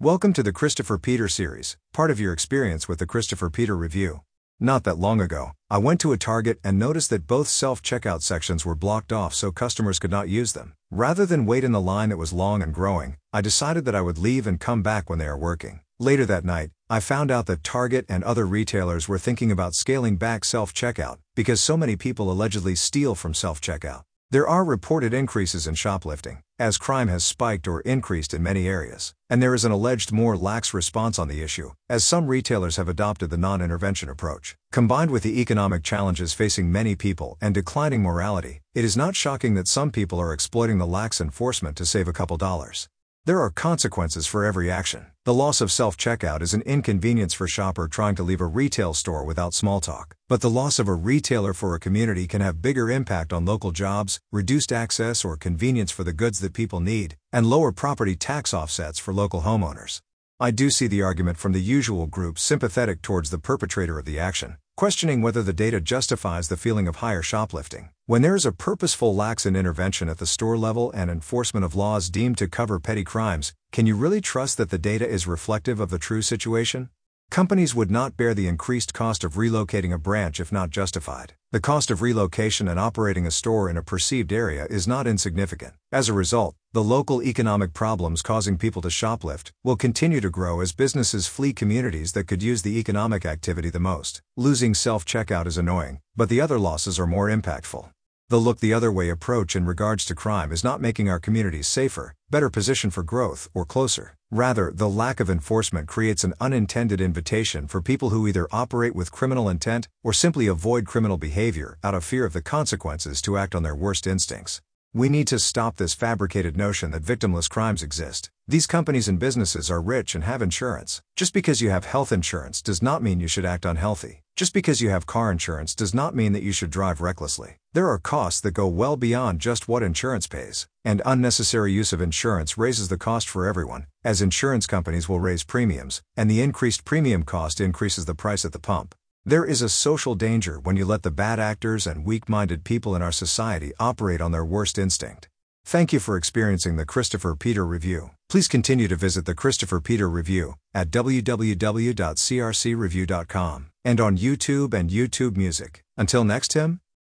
Welcome to the Christopher Peter series, part of your experience with the Christopher Peter Review. Not that long ago, I went to a Target and noticed that both self-checkout sections were blocked off so customers could not use them. Rather than wait in the line that was long and growing, I decided that I would leave and come back when they are working. Later that night, I found out that Target and other retailers were thinking about scaling back self-checkout because so many people allegedly steal from self-checkout. There are reported increases in shoplifting, as crime has spiked or increased in many areas, and there is an alleged more lax response on the issue, as some retailers have adopted the non-intervention approach. Combined with the economic challenges facing many people and declining morality, it is not shocking that some people are exploiting the lax enforcement to save a couple dollars. There are consequences for every action. The loss of self-checkout is an inconvenience for shopper trying to leave a retail store without small talk. But the loss of a retailer for a community can have bigger impact on local jobs, reduced access or convenience for the goods that people need, and lower property tax offsets for local homeowners. I do see the argument from the usual group sympathetic towards the perpetrator of the action, questioning whether the data justifies the feeling of higher shoplifting. When there is a purposeful lax in intervention at the store level and enforcement of laws deemed to cover petty crimes, can you really trust that the data is reflective of the true situation? Companies would not bear the increased cost of relocating a branch if not justified. The cost of relocation and operating a store in a perceived area is not insignificant. As a result, the local economic problems causing people to shoplift will continue to grow as businesses flee communities that could use the economic activity the most. Losing self-checkout is annoying, but the other losses are more impactful. The look the other way approach in regards to crime is not making our communities safer, better positioned for growth, or closer. Rather, the lack of enforcement creates an unintended invitation for people who either operate with criminal intent or simply avoid criminal behavior out of fear of the consequences to act on their worst instincts. We need to stop this fabricated notion that victimless crimes exist. These companies and businesses are rich and have insurance. Just because you have health insurance does not mean you should act unhealthy. Just because you have car insurance does not mean that you should drive recklessly. There are costs that go well beyond just what insurance pays, and unnecessary use of insurance raises the cost for everyone, as insurance companies will raise premiums, and the increased premium cost increases the price at the pump. There is a social danger when you let the bad actors and weak-minded people in our society operate on their worst instinct. Thank you for experiencing the Christopher Peter Review. Please continue to visit the Christopher Peter Review at www.crcreview.com and on YouTube and YouTube Music. Until next time.